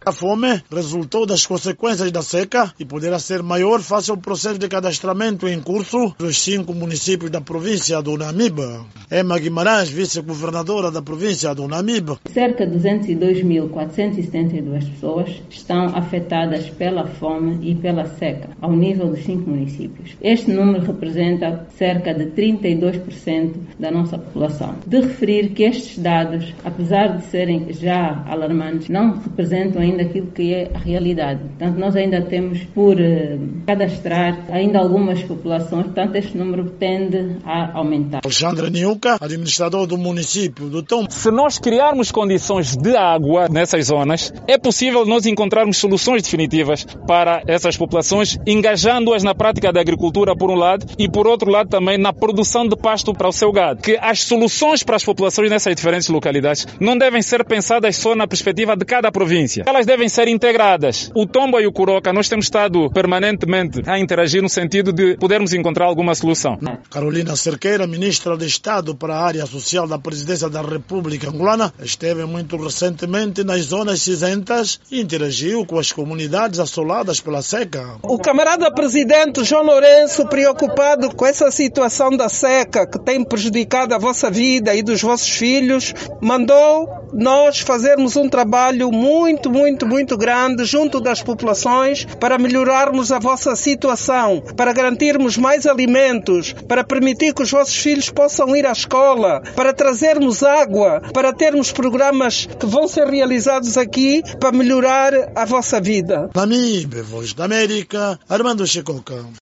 A fome resultou das consequências da seca e poderá ser maior face ao processo de cadastramento em curso dos 5 municípios da província do Namibe. Emma Guimarães, vice-governadora da província do Namibe. Cerca de 202.472 pessoas estão afetadas pela fome e pela seca, ao nível dos 5 municípios. Este número representa cerca de 32% da nossa população. De referir que estes dados, apesar de serem já alarmantes, não representam ainda aquilo que é a realidade. Portanto, nós ainda temos por cadastrar ainda algumas populações, portanto, este número tende a aumentar. Alexandre Niuca, administrador do município do Tombo. Se nós criarmos condições de água nessas zonas, é possível nós encontrarmos soluções definitivas para essas populações, engajando-as na prática da agricultura, por um lado, e por outro lado também na produção de pasto para o seu gado. Que as soluções para as populações nessas diferentes localidades não devem ser pensadas só na perspectiva de cada província. Elas devem ser integradas. O Tombo e o Curoca, nós temos estado permanentemente a interagir no sentido de podermos encontrar alguma solução. Carolina Cerqueira, ministra de Estado para a área social da Presidência da República Angolana, esteve muito recentemente nas zonas cinzentas e interagiu com as comunidades assoladas pela seca. O camarada presidente João Lourenço, preocupado com essa situação da seca que tem prejudicado a vossa vida e dos vossos filhos, mandou nós fazermos um trabalho muito grande junto das populações para melhorarmos a vossa situação, para garantirmos mais alimentos, para permitir que os vossos filhos possam ir à escola, para trazermos água, para termos programas que vão ser realizados aqui para melhorar a vossa vida. Namibe, Voz da América, Armando Chicoca.